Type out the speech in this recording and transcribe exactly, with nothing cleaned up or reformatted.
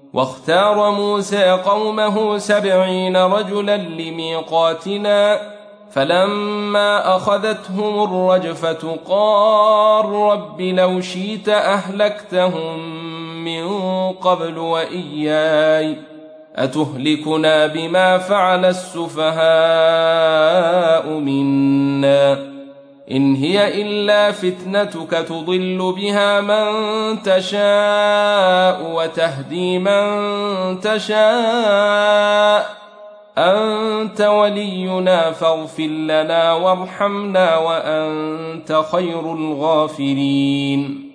واختار موسى قومه سبعين رجلا لميقاتنا فلما أخذتهم الرجفة قال رب لو شئت أهلكتهم من قبل وإياي أتهلكنا بما فعل السفهاء منا إن هي إلا فتنتك تضل بها من تشاء وتهدي من تشاء أنت ولينا فاغفر لنا وارحمنا وأنت خير الغافرين